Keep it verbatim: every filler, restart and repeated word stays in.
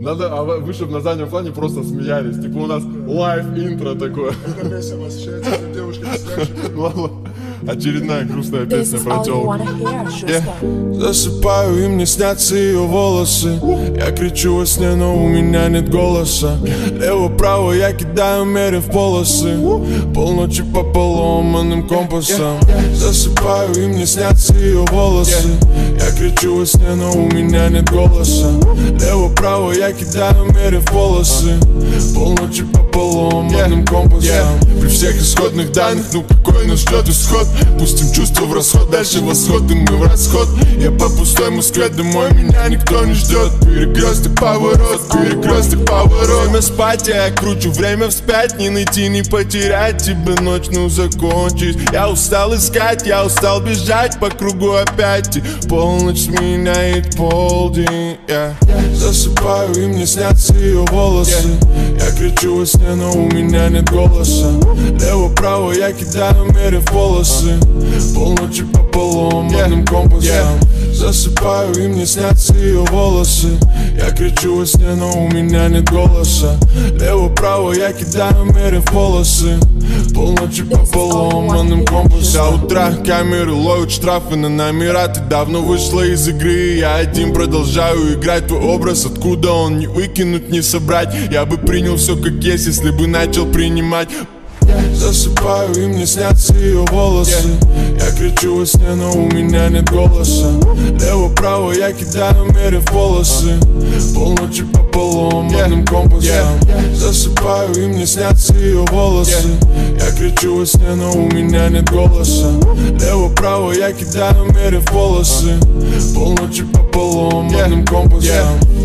Надо, а вы, чтобы на заднем плане просто смеялись. Типа у нас лайв-интро такое. Это весело ощущается, что девушка Очередная грустная песня про тёлку. Yeah. Засыпаю, и мне снятся ее волосы. Я кричу во сне, но у меня нет голоса. Лево-право я кидаю меры в полосы. Полночи по поломанным компасам. Засыпаю, и мне снятся ее волосы. Я кричу во сне, но у меня нет голоса. Лево-право я кидаю меры в полосы. Полночи по поломанным компасам. При всех исходных данных, ну какой нас ждет исход? Пустим чувства в расход, дальше восход, и мы в расход. Я по пустой Москве, домой меня никто не ждет. Перекресток, поворот, перекресток, поворот. Время спать, я кручу время вспять. Не найти, не потерять, тебе ночь, ну закончить. Я устал искать, я устал бежать по кругу опять. И полночь сменяет полдень, yeah. Засыпаю, и мне снятся ее волосы. Я кричу во сне, но у меня нет голоса. Лево-право я кидаю меры в полосы. Полночи по поломанным компасам. Засыпаю, и мне снятся ее волосы. Я кричу во сне, но у меня нет голоса. Лево-право я кидаю меры в полосы. Полночи по поломанным компасам. С утра камеры ловят штрафы на номера. Ты давно вышла из игры, я один продолжаю играть твой образ. Откуда он, не выкинуть, не собрать. Я бы принял все как есть, если бы начал принимать. Засыпаю, и мне снятся ее волосы. Я кричу во сне, но у меня нет голоса. Лево-право я кидаю меры в полосы. Полночи по поломанным компасам. Засыпаю, и мне снятся ее волосы. Я кричу во сне, но у меня нет голоса. Лево-право я кидаю меры в полосы. Полночи по поломанным компасам.